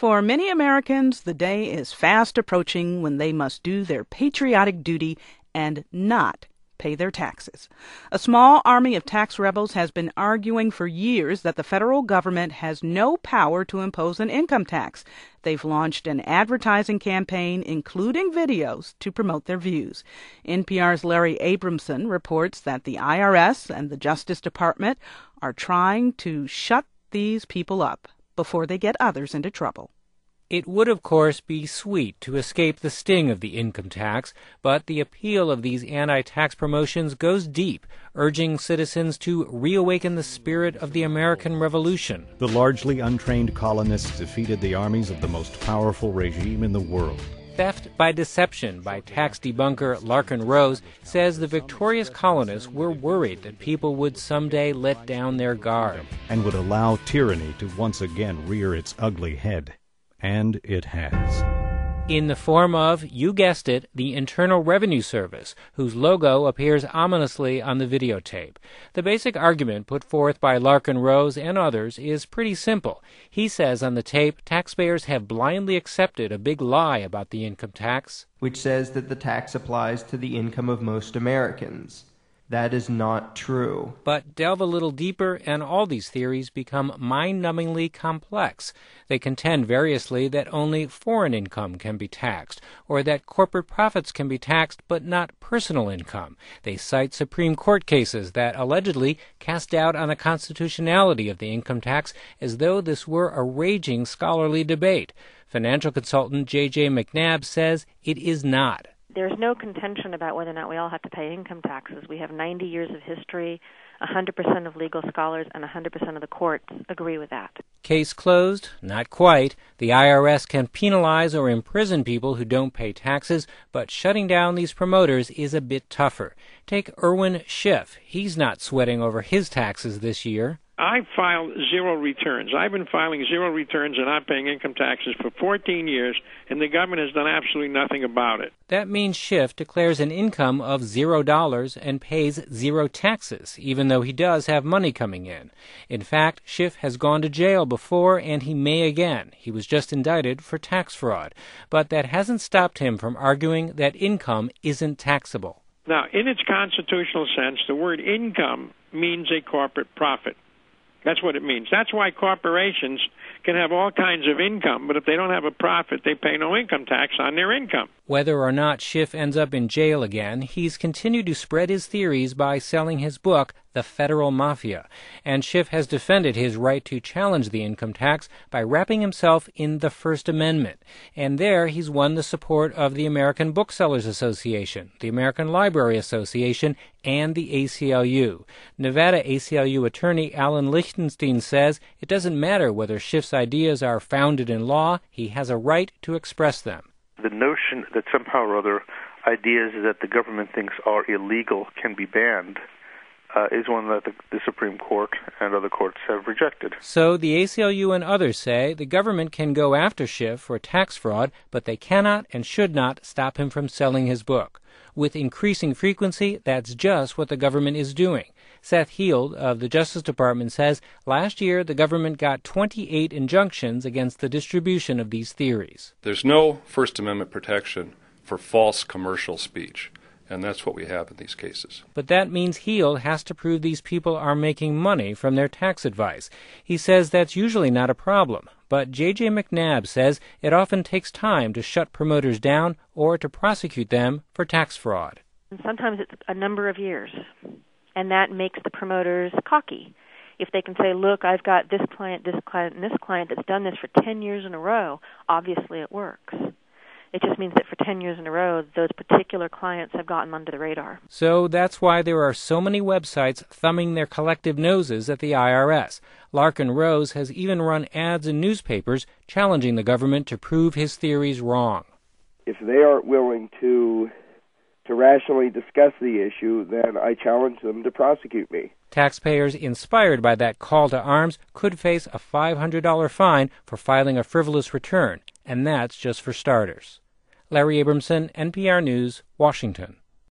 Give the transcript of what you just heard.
For many Americans, the day is fast approaching when they must do their patriotic duty and not pay their taxes. A small army of tax rebels has been arguing for years that the federal government has no power to impose an income tax. They've launched an advertising campaign, including videos, to promote their views. NPR's Larry Abramson reports that the IRS and the Justice Department are trying to shut these people up before they get others into trouble. It would, of course, be sweet to escape the sting of the income tax, but the appeal of these anti-tax promotions goes deep, urging citizens to reawaken the spirit of the American Revolution. The largely untrained colonists defeated the armies of the most powerful regime in the world. Theft by Deception by tax debunker Larken Rose says the victorious colonists were worried that people would someday let down their guard and would allow tyranny to once again rear its ugly head. And it has. In the form of, you guessed it, the Internal Revenue Service, whose logo appears ominously on the videotape. The basic argument put forth by Larken Rose and others is pretty simple. He says on the tape, taxpayers have blindly accepted a big lie about the income tax, which says that the tax applies to the income of most Americans. That is not true. But delve a little deeper, and all these theories become mind-numbingly complex. They contend variously that only foreign income can be taxed, or that corporate profits can be taxed but not personal income. They cite Supreme Court cases that allegedly cast doubt on the constitutionality of the income tax as though this were a raging scholarly debate. Financial consultant J.J. McNabb says it is not. There's no contention about whether or not we all have to pay income taxes. We have 90 years of history, 100% of legal scholars, and 100% of the courts agree with that. Case closed? Not quite. The IRS can penalize or imprison people who don't pay taxes, but shutting down these promoters is a bit tougher. Take Irwin Schiff. He's not sweating over his taxes this year. I filed zero returns. I've been filing zero returns and not paying income taxes for 14 years, and the government has done absolutely nothing about it. That means Schiff declares an income of $0 and pays zero taxes, even though he does have money coming in. In fact, Schiff has gone to jail before, and he may again. He was just indicted for tax fraud. But that hasn't stopped him from arguing that income isn't taxable. Now, in its constitutional sense, the word income means a corporate profit. That's what it means. That's why corporations can have all kinds of income, but if they don't have a profit, they pay no income tax on their income. Whether or not Schiff ends up in jail again, he's continued to spread his theories by selling his book, The Federal Mafia. And Schiff has defended his right to challenge the income tax by wrapping himself in the First Amendment. And there he's won the support of the American Booksellers Association, the American Library Association, and the ACLU. Nevada ACLU attorney Alan Lichtenstein says it doesn't matter whether Schiff's ideas are founded in law, he has a right to express them. The notion that somehow or other ideas that the government thinks are illegal can be banned is one that the Supreme Court and other courts have rejected. So the ACLU and others say the government can go after Schiff for tax fraud, but they cannot and should not stop him from selling his book. With increasing frequency, that's just what the government is doing. Seth Heald of the Justice Department says last year the government got 28 injunctions against the distribution of these theories. There's no First Amendment protection for false commercial speech, and that's what we have in these cases. But that means Heald has to prove these people are making money from their tax advice. He says that's usually not a problem, but J.J. McNabb says it often takes time to shut promoters down or to prosecute them for tax fraud. And sometimes it's a number of years, and that makes the promoters cocky. If they can say, look, I've got this client, and this client that's done this for 10 years in a row, obviously it works. It just means that for 10 years in a row, those particular clients have gotten under the radar. So that's why there are so many websites thumbing their collective noses at the IRS. Larken Rose has even run ads in newspapers challenging the government to prove his theories wrong. If they aren't willing to rationally discuss the issue, then I challenge them to prosecute me. Taxpayers inspired by that call to arms could face a $500 fine for filing a frivolous return, and that's just for starters. Larry Abramson, NPR News, Washington.